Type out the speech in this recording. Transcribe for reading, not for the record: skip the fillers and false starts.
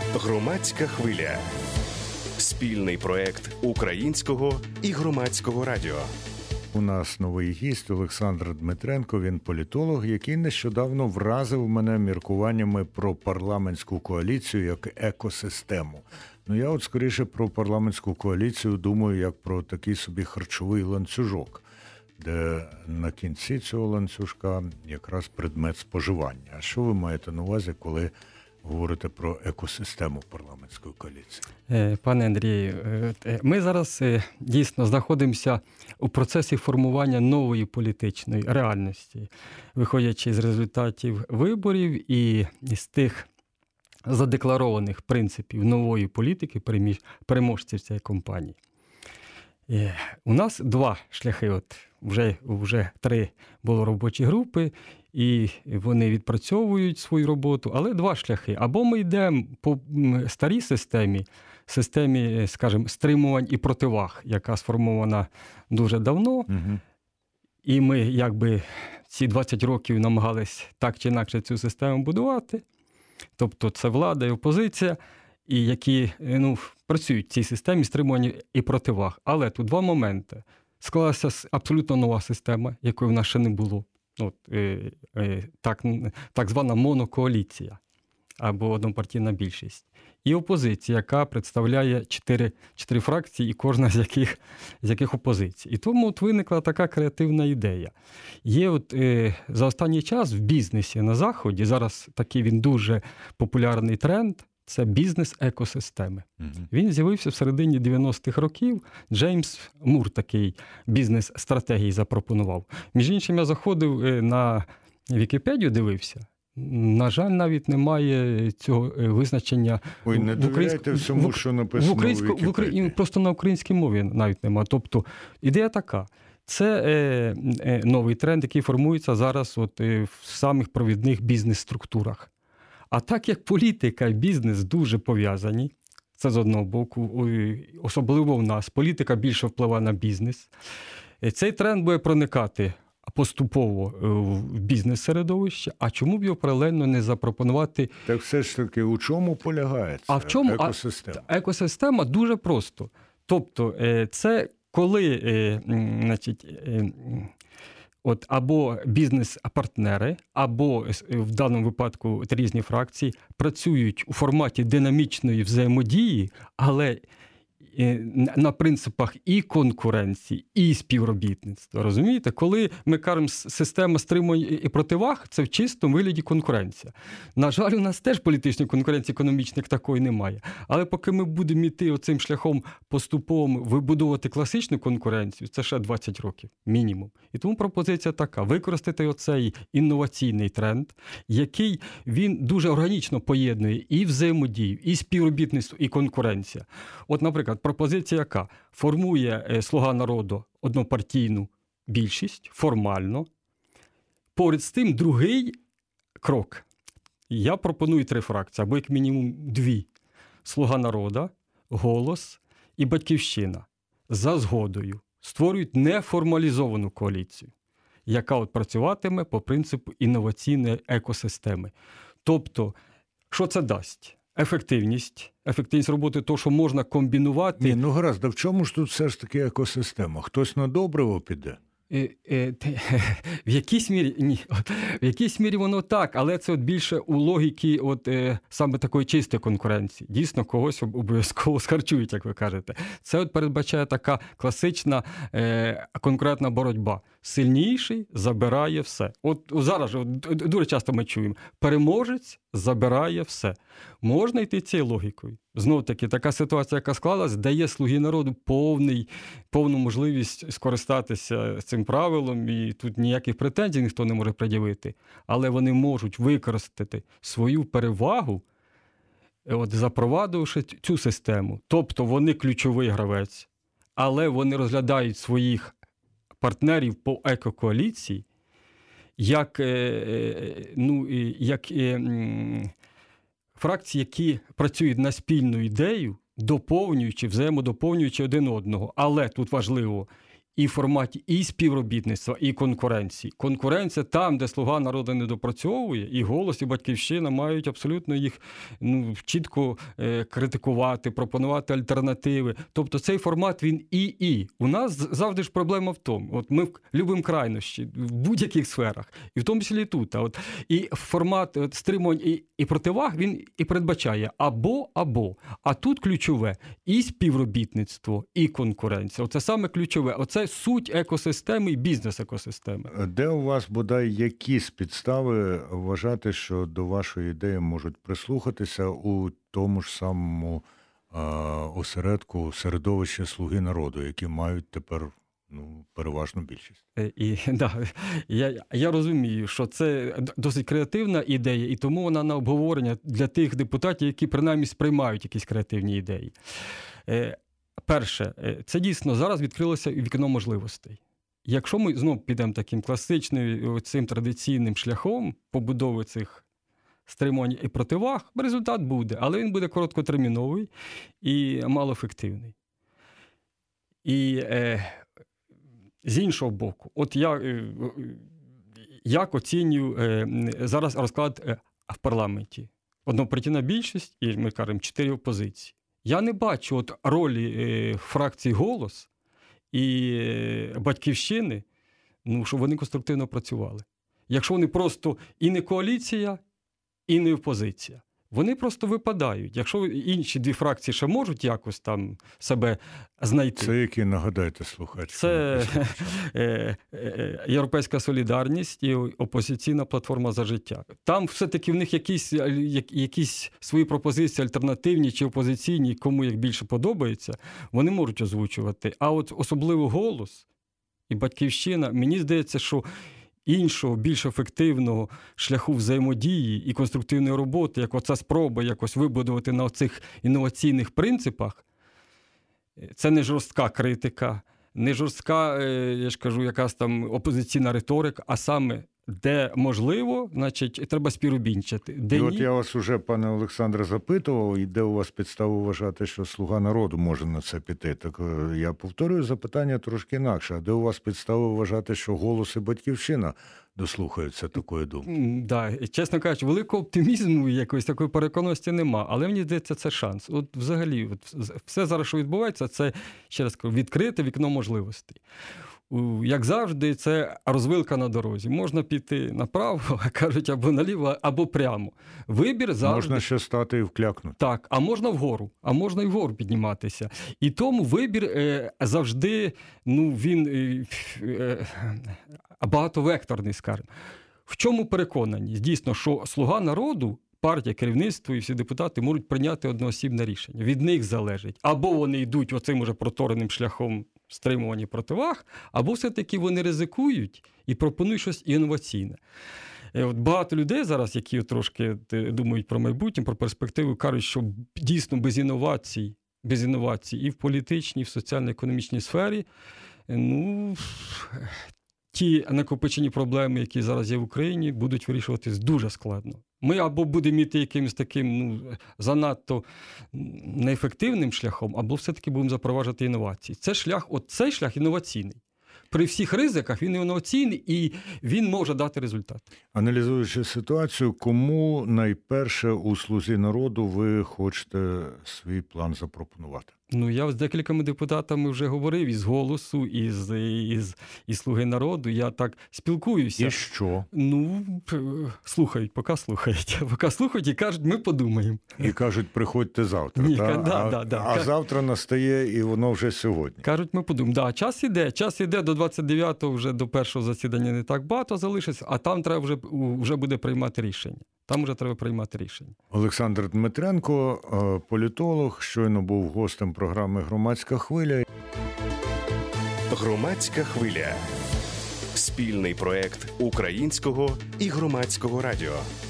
Громадська хвиля. Спільний проект Українського і Громадського радіо. У нас новий гість Олександр Дмитренко, він політолог, який нещодавно вразив мене міркуваннями про парламентську коаліцію як екосистему. Я от скоріше про парламентську коаліцію думаю як про такий собі харчовий ланцюжок, де на кінці цього ланцюжка якраз предмет споживання. А що ви маєте на увазі, коли говорите про екосистему парламентської коаліції? Пане Андрію, ми зараз дійсно знаходимося у процесі формування нової політичної реальності, виходячи з результатів виборів і з тих задекларованих принципів нової політики переможців цієї кампанії. У нас два шляхи, вже 3 було робочі групи, і вони відпрацьовують свою роботу, але 2 шляхи. Або ми йдемо по старій системі, скажімо, стримувань і противаг, яка сформована дуже давно, і ми якби ці 20 років намагались так чи інакше цю систему будувати. Тобто це влада і опозиція, і які працюють в цій системі стримування і противаг. Але тут 2 моменти. Склалася абсолютно нова система, якої в нас ще не було. Так звана монокоаліція або однопартійна більшість. І опозиція, яка представляє 4 фракції, і кожна з яких опозицій. І тому виникла така креативна ідея. Є за останній час в бізнесі на Заході, зараз такий він дуже популярний тренд, це бізнес-екосистеми. Він з'явився в середині 90-х років. Джеймс Мур такий бізнес-стратегії запропонував. Між іншим, я заходив на Вікіпедію, дивився. На жаль, навіть немає цього визначення. Ой, не довіряйте всьому, що написано в Вікіпедії. Просто на українській мові навіть немає. Тобто, ідея така. Це новий тренд, який формується зараз в самих провідних бізнес-структурах. А так як політика і бізнес дуже пов'язані, це з одного боку, особливо в нас, політика більше впливає на бізнес, цей тренд буде проникати поступово в бізнес-середовище, а чому б його паралельно не запропонувати? Так все ж таки, у чому полягає ця екосистема? Екосистема дуже просто. Тобто, це коли, або бізнес-партнери, або в даному випадку різні фракції працюють у форматі динамічної взаємодії, але на принципах і конкуренції, і співробітництва. Розумієте? Коли ми кажемо система стримувань і противаг, це в чистому вигляді конкуренція. На жаль, у нас теж політичної конкуренції економічної такої немає. Але поки ми будемо йти оцим шляхом поступово вибудовувати класичну конкуренцію, це ще 20 років, мінімум. І тому пропозиція така: використати оцей інноваційний тренд, який він дуже органічно поєднує і взаємодію, і співробітництво, і конкуренція. Наприклад, пропозиція яка? Формує «Слуга народу» однопартійну більшість формально. Поряд з тим, другий крок. Я пропоную 3 фракції, або як мінімум 2. «Слуга народу», «Голос» і «Батьківщина» за згодою створюють неформалізовану коаліцію, яка працюватиме по принципу інноваційної екосистеми. Тобто, що це дасть? Ефективність роботи, то, що можна комбінувати. Гаразд, а в чому ж тут все ж таки екосистема? Хтось на добриво піде? В якійсь мірі ні. В якійсь мірі воно так, але це більше у логіки саме такої чистої конкуренції. Дійсно, когось обов'язково схарчують, як ви кажете. Це передбачає така класична конкурентна боротьба. Сильніший забирає все. Зараз дуже часто ми чуємо: переможець забирає все. Можна йти цією логікою. Знов-таки, така ситуація, яка склалась, дає «Слугі народу» повну можливість скористатися цим правилом, і тут ніяких претензій ніхто не може пред'явити. Але вони можуть використати свою перевагу, запровадивши цю систему. Тобто вони ключовий гравець, але вони розглядають своїх партнерів по екокоаліції як фракції, які працюють на спільну ідею, доповнюючи, взаємодоповнюючи один одного. Але тут важливо і в форматі і співробітництва, і конкуренції. Конкуренція там, де «Слуга народу» не допрацьовує, і «Голос», і «Батьківщина» мають абсолютно їх чітко критикувати, пропонувати альтернативи. Тобто цей формат, він і. У нас завжди ж проблема в тому. От ми любимо крайнощі в будь-яких сферах, і в тому числі і тут. І формат стримувань і противаг, він і передбачає або. А тут ключове і співробітництво, і конкуренція. Оце саме ключове. Оце суть екосистеми і бізнес-екосистеми. Де у вас, бодай, якісь підстави вважати, що до вашої ідеї можуть прислухатися у тому ж самому осередку середовища «Слуги народу», які мають тепер переважну більшість? Я розумію, що це досить креативна ідея, і тому вона на обговорення для тих депутатів, які принаймні сприймають якісь креативні ідеї. Перше, це дійсно зараз відкрилося вікно можливостей. Якщо ми знову підемо таким класичним, цим традиційним шляхом побудови цих стримувань і противаг, результат буде, але він буде короткотерміновий і малоефективний. І з іншого боку, от як оцінюю зараз розклад в парламенті? Однопартійна більшість, і ми кажемо 4 опозиції. Я не бачу ролі фракції «Голос» і «Батьківщини», щоб вони конструктивно працювали. Якщо вони просто і не коаліція, і не опозиція. Вони просто випадають. Якщо інші 2 фракції ще можуть якось там себе знайти. Це які, нагадайте, слухачі? Це «Європейська солідарність» і «Опозиційна платформа за життя». Там все-таки в них якісь свої пропозиції альтернативні чи опозиційні, кому як більше подобається, вони можуть озвучувати. А от особливо «Голос» і «Батьківщина», мені здається, що іншого, більш ефективного шляху взаємодії і конструктивної роботи, як оця спроба якось вибудувати на оцих інноваційних принципах, це не жорстка критика, не жорстка, я ж кажу, якась там опозиційна риторика, а саме де можливо, значить, треба співробітничати. І от я вас уже, пане Олександре, запитував, і де у вас підстави вважати, що «Слуга народу» може на це піти. Так я повторюю запитання трошки інакше. А де у вас підстави вважати, що «Голос» і «Батьківщина» дослухаються такої думки? Да, чесно кажучи, великого оптимізму якоїсь такої переконаності нема, але мені здається, це шанс. От взагалі, все зараз, що відбувається, це, ще раз кажу, відкрите вікно можливостей. Як завжди, це розвилка на дорозі. Можна піти направо, кажуть, або наліво, або прямо. Вибір завжди... Можна ще стати і вклякнути. Так, а можна вгору, а можна і вгору підніматися. І тому вибір завжди, він багатовекторний, скажімо. В чому переконаність? Дійсно, що «Слуга народу», партія, керівництво і всі депутати можуть прийняти одноосібне рішення. Від них залежить. Або вони йдуть оцим уже протореним шляхом стримування противаг, або все-таки вони ризикують і пропонують щось інноваційне. От багато людей зараз, які трошки думають про майбутнє, про перспективу, кажуть, що дійсно без інновацій і в політичній, і в соціально-економічній сфері, ті накопичені проблеми, які зараз є в Україні, будуть вирішуватись дуже складно. Ми або будемо йти якимось таким занадто неефективним шляхом, або все-таки будемо запроваджувати інновації. Цей шлях інноваційний. При всіх ризиках він інноваційний і він може дати результат. Аналізуючи ситуацію, кому найперше у «Слузі народу» ви хочете свій план запропонувати? Я з декількома депутатами вже говорив, із «Голосу», із «Слуги народу». Я так спілкуюся. І що? Слухають, поки слухають і кажуть, ми подумаємо. І кажуть, приходьте завтра. А завтра настає, і воно вже сьогодні. Кажуть, ми подумаємо. Час іде до 29-го, вже до першого засідання не так багато залишиться, а там треба вже буде приймати рішення. Олександр Дмитренко, політолог, щойно був гостем програми «Громадська хвиля». «Громадська хвиля» – спільний проєкт Українського і Громадського радіо.